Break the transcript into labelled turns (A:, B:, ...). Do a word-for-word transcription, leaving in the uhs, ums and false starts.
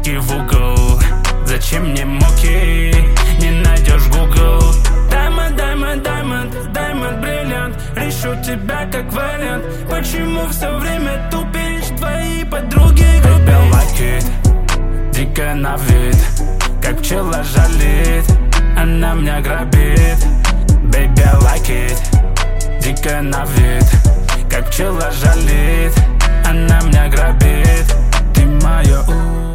A: фотки в угол. Зачем мне моки, не найдешь Google. Diamond, diamond, diamond, diamond, бриллиант. Решу тебя как вариант. Почему все время тупишь? Твои подруги грубят. Baby, like it, дико на вид, как пчела жалит, она меня грабит. Baby, I like it, дико на вид, как пчела жалит, она меня грабит. Ты моя у